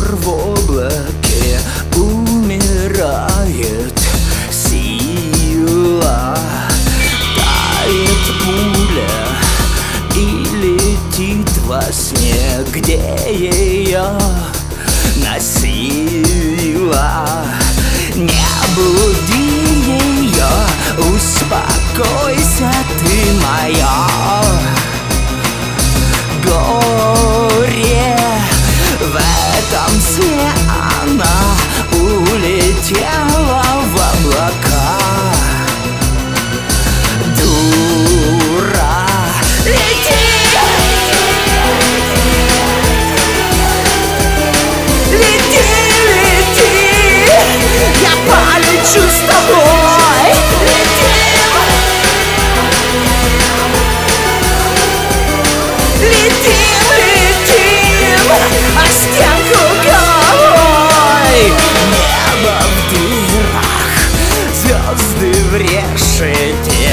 в облаке умирает сила, тает пуля и летит во сне, где ее носила. Не буди ее, успокойся ты, моя горе. В этом сне она улетела в облака. Дура, лети, лети, лети, я полечу с тобой. Летим, летим, летим, а стенку головой. Небо в дырах, звезды в решете.